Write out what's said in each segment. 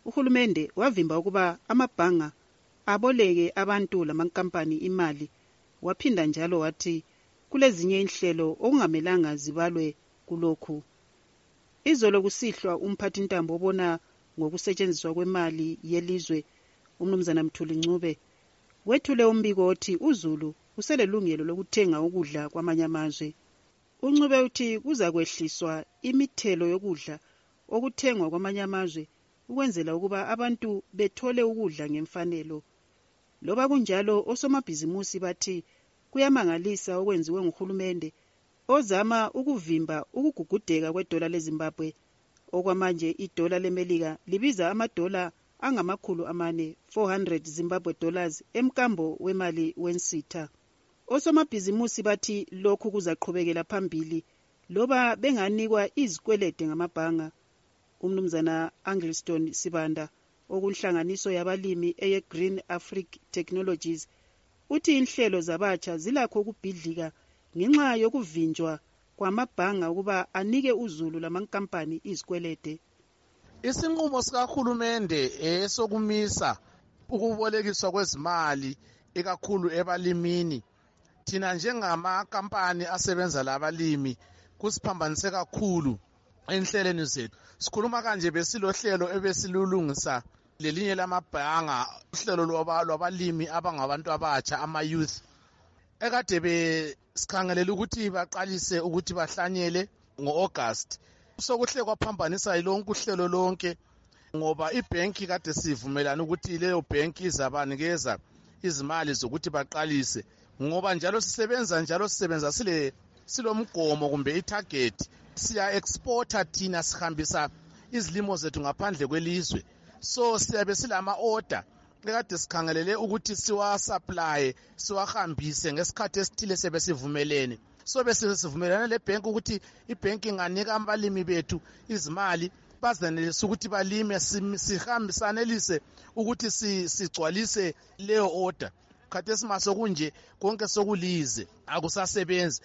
uhulumende wavimba ukuba amabhanga aboleke abantu lamankampani imali. Waphinda njalo wathi kulezinye inhlelo okungamelanga zibalwe kulokhu. Izolo kusihlwa umphathintambo obona ngokusetshenziswa kwemali yelizwe uMnumzana Mthuli Ncube wethule umbiko othi uZulu uselelungelo lokuthenga ukudla kwamanye amazwe. uNcube uthi kuza kwehliswa imithelo yokudla okuthengwa kwamanye amazwe ukwenzela ukuba abantu bethole ukudla ngemfanelo. Loba kunjalo osomabhizimusi bathi kuyamangalisa okwenziwe nguhulumende ozama ukuvimba ukugugudeka kwedola leZimbabwe. Okwamanje idola leMelika libiza amadola angama400 400 Zimbabwe dollars emkambo wemali wensitha. Osomabhizimusi bathi lokhu kuzaqhubekela phambili loba benganikwa izikwelede ngamabhanga. uMnumzana Angliston Sibanda okunhlanganiso yabalimi eye Green Africa Technologies uthi inhlelo zabatsha zilakho ukubhidlika ngenxa yokuvinjwa kwamabhanga ukuba anike uZulu lamankampani izikwelede. Isinqumo sikahulumende esokumisa ukubolekiswa kwezimali ikakhulu ebalimini, thina njengamakampani asebenza labalimi kusiphambanise kakhulu enhlelweni zethu. Sikhuluma kanje besilohlelo ebesilulungisa lelinye lamabhanga, uhlelo lwabalimi abangabantu abatsha ama-youth ekade besikhangelela ukuthi baqalise ukuthi bahlanyele ngo-August. Sokuhle kwaphambanisa lonke uhlelo lonke ngoba ibhenki kade sivumelana ukuthi leyo bhenki izabanikeza izimali zokuthi baqalise, ngoba njalo sisebenza silomgomo kumbe itarget. Siya exporta thina, sihambisa izilimo zethu ngaphandle kwelizwe, so siyabe silama order ekade sikhangelele ukuthi siwa-supply siwahambise ngesikhathi esithile sebesivumelene. So besivumelana lebhenki ukuthi ibhenki inganika abalimi bethu izimali bazenelise ukuthi balime, sihambisanelise ukuthi sigcwalise leyo order. Khathesi masokunje konke sokulize akusasebenzi.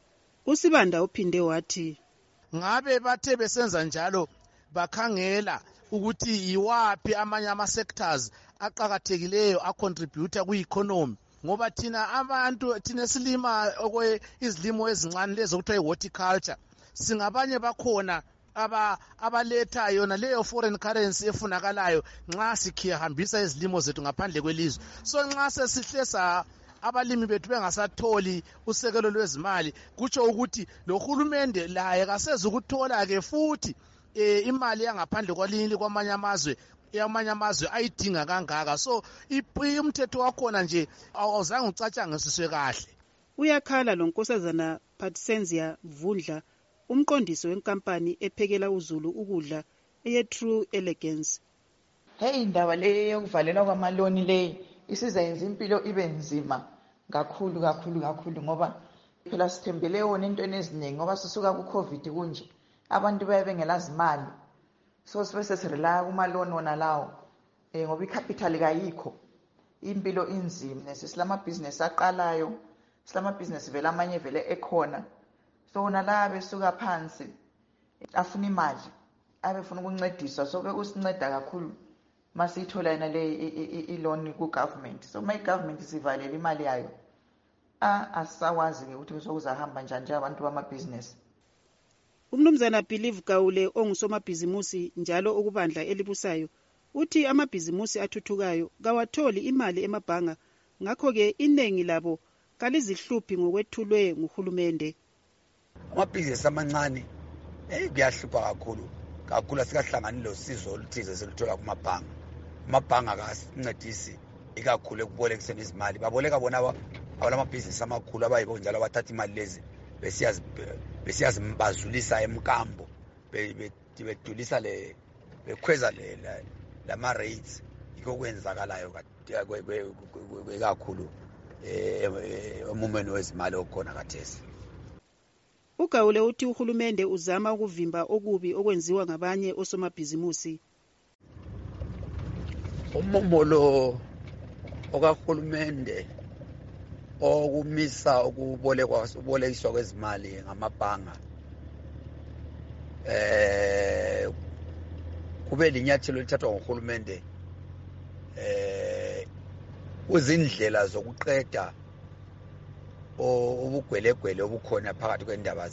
uSibanda uphinde wathi ngabe bathe besenza njalo bakhangela ukuthi yiwapi amanye ama-sectors aqakathekileyo acontributor kwi-economy, ngoba thina silima izilimo ezincane lezo okuthiwa i-horticulture. Singabanye bakhona abaletha yona leyo foreign currency efunakalayo nxa sikhihambisa izilimo zethu ngaphandle kwelizwe. So nxa sesihlesa abalimi bethu bengasatholi usekelo lwezimali, kutsho ukuthi lo hulumende laye kaseze ukuthola ke futhi imali yangaphandle kwamanye amazwe ayidinga kangaka. So umthetho wakhona nje awuzange ucatshangisiswe kahle. Uyakhala lo Nkosazana Patsenzia Vundla, umqondisi wenkampani ephekela uZulu ukudla eye True Elegance. Hey, indaba le yokuvalelwa kwamaloni le isizayenza impilo ibe nzima kakhulu ngoba phela sithembele wona entweni eziningi, ngoba sisuka ku-COVID kunje abantu baye bengelazimali, so sibe sesirelaya kumaloni wona lawo ngoba icapital kayikho, impilo inzima. Silamabhizinesi aqalayo, silamabhizinesi vele amanye vele ekhona, so wona la besuka phansi afuna imali, abefuna ukuncediswa, so bekusinceda kakhulu masiyithola yena le iloni ku-government. So ma i-government sivalela imali yayo, asisawazi-ke ukuthi sokuzahamba njani abantu bamabhizinesi. uMnumzana Believe Gaule ongusomabhizimusi njalo ukubandla elibusayo uthi amabhizimusi athuthukayo kawatholi imali emabhanga, ngakho-ke iningi labo kalizihluphi ngokwethulwe nguhulumende. Amabhizinesi amancane kuyahlupha kakhulu asikahlangani losizo oluthize seluthola kumabhanga. Amabhanga akasincedisi ikakhulu ekubolekiseni izimali. Baboleka bona abalamabhizinesi amakhulu abayibo njalo abathatha imali lezi besiyazimbazulisa emkambo, bedulisa bekhweza lama-rates. Yikho kwenzakalayo kakhulu emumeni wezimali okhona khathesi. uGaule uthi uhulumende uzama ukuvimba okubi okwenziwa ngabanye osomabhizimusi. Umumo okahulumende okumisa ukubolekiswa kwezimali ngamabhanga kube linyathelo lithathwa nguhulumende kuzindlela zokuqeda ubugwelegwele obukhona phakathi kwendaba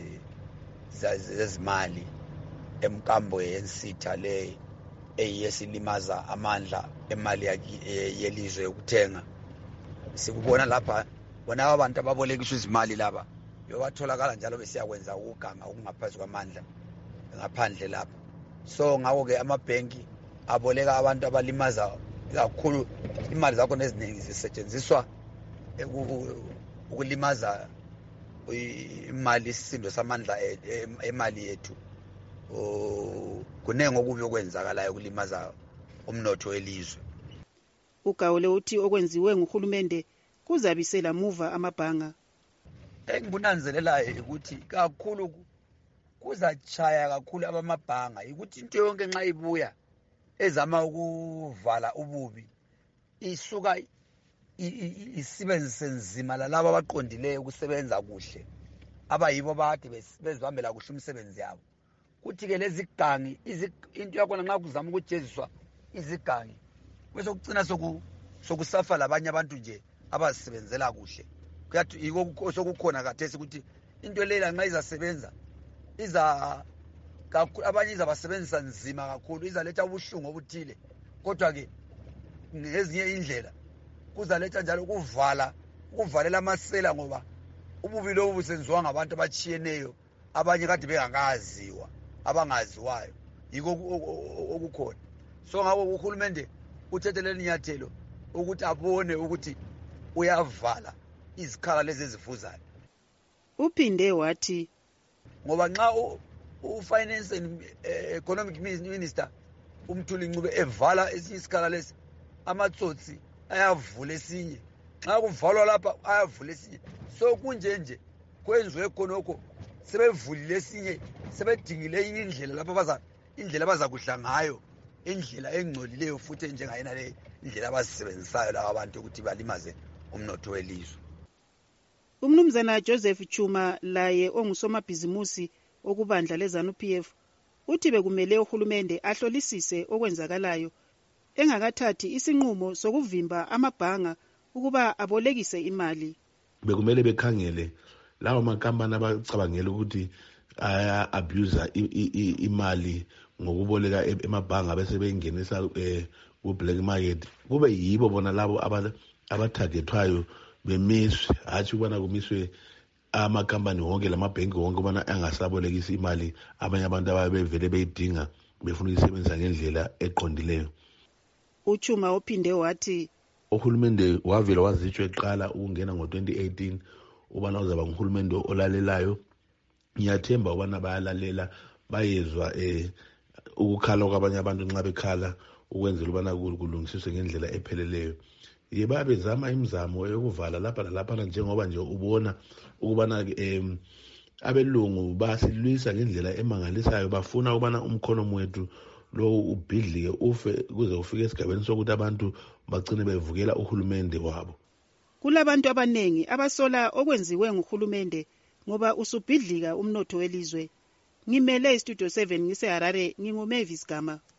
zezimali emkambo yensitha le eyesilimaza amandla emali yelizwe yokuthenga. Sikubona lapha bona abantu ababolekiswa izimali laba yobatholakala njalo besiyakwenza ukuganga okungaphansi kwamandla ngaphandle lapha. So ngako ke amabhenki aboleka abantu abalimaza kakhulu, imali zakho neziningi zisetshenziswa ukulimaza imali, isisindo samandla emali yethu. Kunenge okubi okwenzakalayo ukulimaza umnotho welizwe. Ugawule uthi okwenziwe nguhulumende kuzabisela muva amabhanga. Engibunanzelelayo ukuthi kakhulu kuzachaya kakhulu abamabhanga, ukuthi into yonke nxa ibuya ezama ukuvala ububi isuka isebenzise nzima lalabo abaqondileyo ukusebenza kuhle, abayibo bade bezibambela kuhle umsebenzi yabo. Kuthi ke lezi gangi into yakhona nxa kuzama ukujeziswa izigangi bese kucina sokusafa labanye abantu nje abazisebenzela kuhle. Kuyathi yiko sokukhona kathesi ukuthi into leyo nxa izasebenza abanye izabasebenzisa nzima kakhulu, izaletha ubuhlungu obuthile, kodwa ke ngezinye indlela kuzaletha njalo ukuvalela amasela, ngoba ububi lobu busenziwa ngabantu abachiyeneyo, abanye kade bengakaziwa, abangaziwayo, yiko okukhona. So ngako uhulumende uthethe leli nyathelo ukuthi abone ukuthi uyavala izikhala lezi ezivuzayo. Uphinde wathi ngoba nxa ufinance and economic minister uMthuli Ncube evala esinye isikhala lesi, amatsotsi ayavula esinye, nxa kuvalwa lapha ayavula esinye. So kunjenje kwenziwe khonokho, sebevulile esinye, sebedingile indlela lapha indlela abazakudla ngayo, indlela engcolileyo futhi njengayena le indlela abazisebenzisayo laba abantu ukuthi balimaze umnotho welizwe. Umnumzana Joseph Chuma laye ongusomabhizimusi okubandla leZANU-PF uthi bekumele uhulumende ahlolisise okwenzakalayo engakathathi isinqumo sokuvimba amabhanga ukuba abolekise imali. Bekumele bekhangele lawo makampani abacabangela ukuthi aya-abuse imali ngokuboleka emabhanga bese bengenisa ku-black market, kube yibo bona labo abatargethwayo bemiswe, hatshi ukubana kumiswe amakampani wonke lamabhenki wonke ubana angasabolekisa imali abanye abantu ababevele beyidinga befuna ukuyisebenzisa ngendlela eqondileyo. Uchuma uphinde wathi uhulumende wavela wazitsho eqala ukungena ngo-2018 ubana uzaba nguhulumende olalelayo. Ngiyathemba ubana bayalalela, bayezwa ukukhala kwabanye abantu nxa bekhala ukwenzela ubana kulungisiswe ngendlela epheleleyo. Babezama imizamo yokuvala lapha lalaphana, njengoba nje ubona ukubana abelungu basilwisa ngendlela emangalisayo, bafuna ukubana umkhonomi wethu lo ubhidlike ufe kuze ufike esigabeni sokuthi abantu bagcine bevukela uhulumende wabo. Kulabantu abanengi abasola okwenziwe nguhulumende ngoba usubhidlika umnotho welizwe. Ngimele iStudio 7 ngise Harare, nginguMavis Gama.